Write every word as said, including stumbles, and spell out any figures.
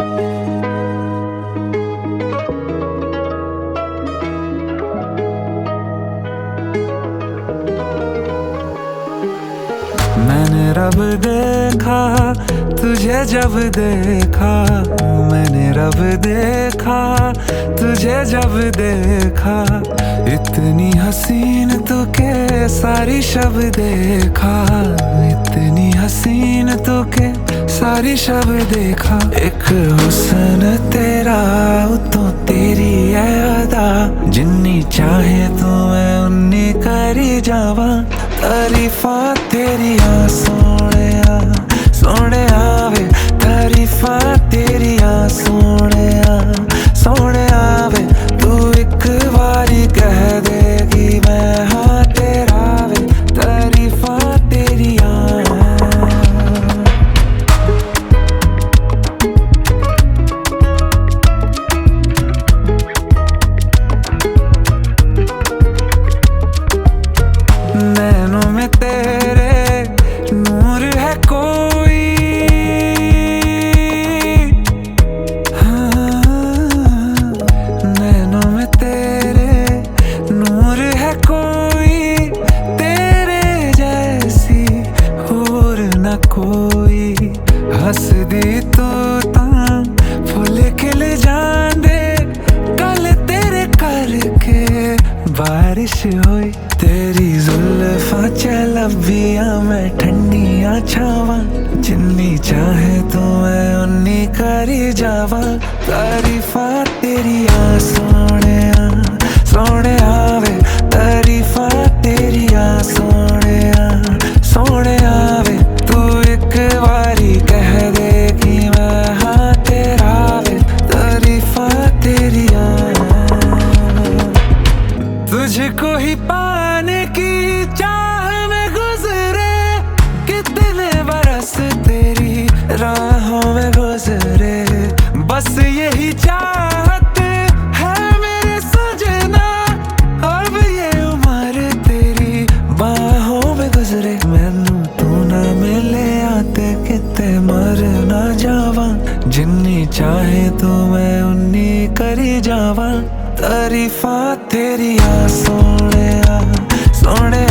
मैंने रब देखा तुझे जब देखा, मैंने रब देखा तुझे जब देखा, इतनी हसीन तू के सारी शब देखा, इतनी हसीन तू के सारी शब देखा। एक हुस्न तेरा उतो तेरी है अदा, जिन्नी चाहे तू मैं उन्नी करी जावा, तारीफा तेरिया सोहणिया सोहणिया वे, तारीफा तेरिया सोहणिया सोहणिया वे, तू एक बारी कह देगी मैं हाँ तेरा वे, तारीफा तेरिया। नैनों में तेरे नूर है कोई, हाँ, नैनों में तेरे नूर है कोई, तेरे जैसी और न कोई। हंस दी तू तां फुल खिल जांदे, कल तेरे करके बारिश हुई, तेरी जुल्फां चलबियां मैं ठंडियां छावां, जिन्नी चाहे तू मैं उन्नी करी जावा, तारीफा तेरिया सोहणिया सोहणिया वे, तारीफा तेरिया सोहणिया सोहणिया वे, तू एक बारी कह देगी मैं हाँ तेरा वे, तारीफा तेरिया। तुझको ही पाने की चाह में गुजरे, कितने बरस तेरी राहों में गुजरे, बस यही चाहत है मेरे सजना, अब ये उम्र तेरी बाहों में गुजरे। मैनू तू ना मिले आते किते मर ना जावा, जिन्नी चाहे तू मैं उन्नी करी जावा, तारीफा तेरिया सोहणिया सोहणिया